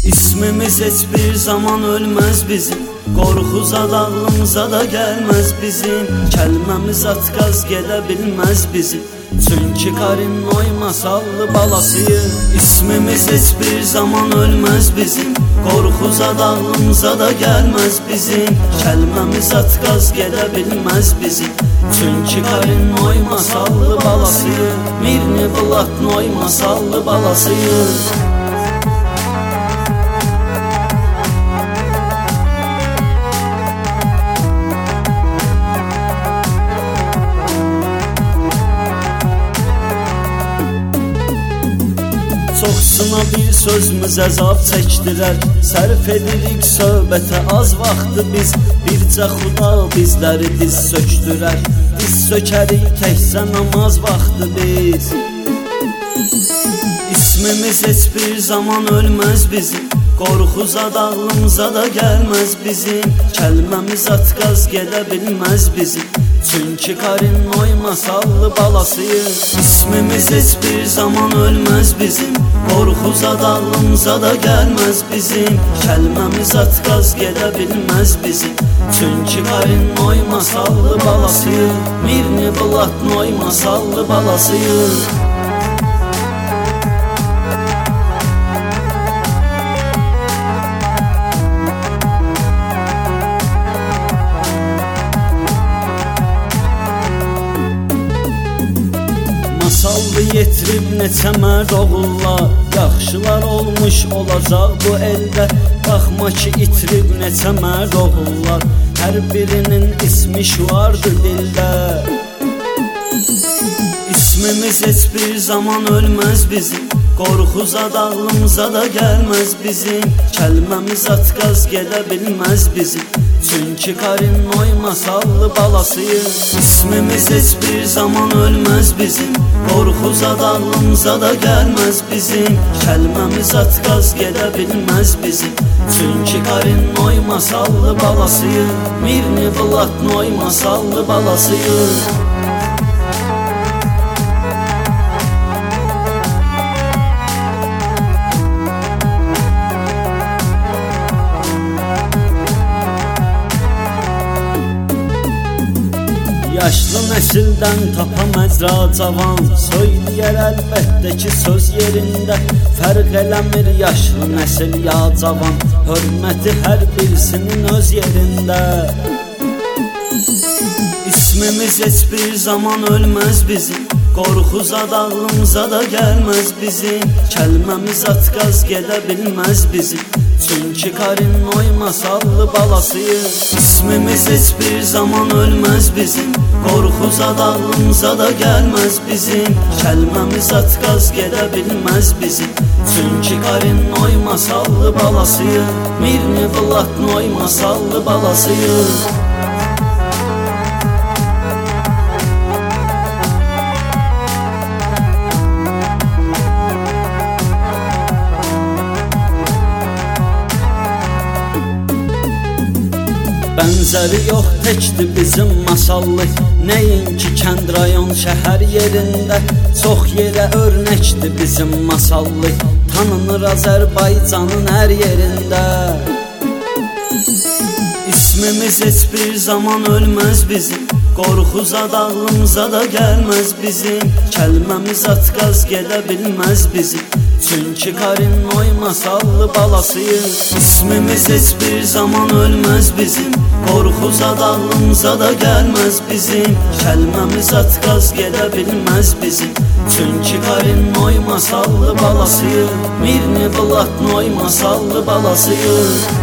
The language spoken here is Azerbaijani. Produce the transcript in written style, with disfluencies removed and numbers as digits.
İsmimiz hiçbir zaman ölmez bizim, qorxu zad ağlımıza da gəlməz bizim. Kəlməmiz atqaz gedə bilməz bizim, çünki Karin Noy masallı balasıyıq. İsmimiz hiçbir zaman ölmez bizim, qorxu zad ağlımıza da gəlməz bizim. Kəlməmiz atqaz gedə bilməz bizim, çünki Karin Noy masallı balasıyıq. Mirni Bulat Noy masallı balasıyıq. Çoxsuna bir sözümüz əzab çəkdirər, sərf edirik söhbətə az vaxtı biz. Bircə Xuda bizləri diz sökdürər, diz sökərik təkcə namaz vaxtı biz. İsmimiz heç bir zaman ölməz bizim, qorxu zad ağlımıza da gəlməz bizim. Kəlməmiz atqaz gedə bilməz bizim, çünki Karin Noy masallı balasıyıq. İsmimiz heç bir zaman ölməz bizim, qorxu zad ağlımıza da gəlməz bizim. Kəlməmiz atqaz gedə bilməz bizim, çünki Karin Noy masallı balasıyıq. Mirni Bulat Noy masallı balasıyıq. Masallı yetirib neçə mərd oğullar, yaxşılar olmuş olacaq bu eldə. Baxma ki itirib neçə mərd oğullar, hər birinin ismi şuardır dildə. İsmimiz heç bir zaman ölməz bizim, qorxu zad ağlımıza da gəlməz bizim. Kəlməmiz atqaz gedə bilməz bizim, çünki Karin Noy masallı balasıyıq. İsmimiz heç bir zaman ölməz bizim, qorxu zad ağlımıza da gəlməz bizim. Kəlməmiz atqaz gedə bilməz bizim, çünki Karin Noy masallı balasıyıq. Mirni Bulat Noy masallı balasıyıq. Yaşlı nəsildən tapa məcra cavan, söyləyər əlbəttə ki söz yerində. Fərq eləmir yaşlı nəsil ya cavan, hörməti hər birisinin öz yerində. İsmimiz heç bir zaman ölməz bizim, qorxu zad ağlımıza da gəlməz bizim. Kəlməmiz atqaz gedə bilməz bizim, çünki Karin Noy masallı balasıyıq. İsmimiz heç bir zaman ölməz bizim, qorxu zad ağlımıza da gəlməz bizim. Kəlməmiz atqaz gedə bilməz bizim, çünki Karin Noy masallı balasıyıq. Mirni Bulat Noy masallı balasıyıq. Bənzəri yox təkdir bizim masallıq, nəinki kənd rayon şəhər yerində. Çox yerə örnəkdir bizim masallıq, tanınır Azərbaycanın hər yerində. İsmimiz heç bir zaman ölməz bizim, qorxu zad ağlımıza da gəlməz bizim. Kəlməmiz atqaz gedə bilməz bizim, çünki Karin Noy masallı balasıyıq. İsmimiz heç bir zaman ölməz bizim, qorxu zad ağlımıza da gəlməz bizim. Kəlməmiz atqaz gedə bilməz bizim, çünki Karin Noy masallı balasıyıq. Mirni Bulat Noy masallı balasıyıq.